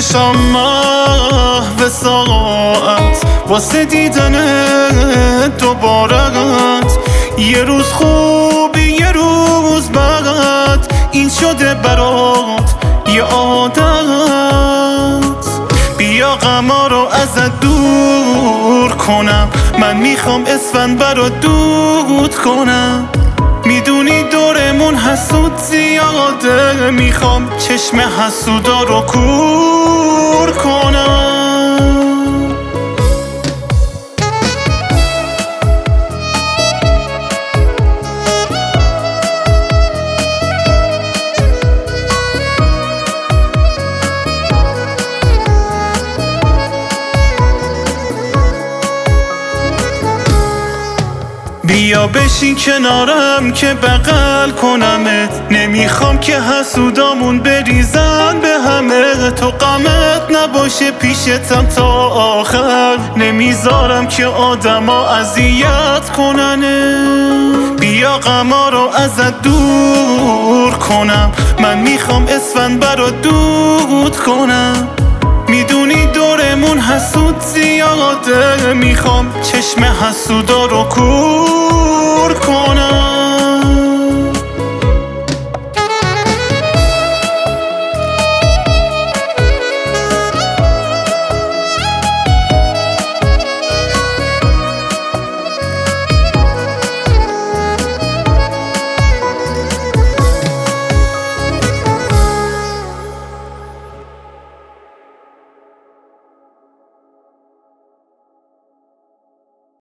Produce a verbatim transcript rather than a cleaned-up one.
میکشم محو ساعت واسه دیدن دوبارت. یه روز خوبی یه روز بد، این شده برات یه عادت. بیا غما رو ازت دور کنم، من میخوام اسفند برات دود کنم. میدونی دورمون حسود زیاده، میخوام چشم حسودا رو کور کنم. بیا بشین کنارم که بغل کنمت، نمیخوام که حسودامون بریزن به همه. تو غمت نباشه پیشتم تا آخر، نمیذارم که آدما اذیت کننه. بیا غما رو ازت دور کنم، من میخوام اسفند برات دود کنم. میدونی دورمون حسود زیاده، میخوام چشم حسودا رو کور کنم.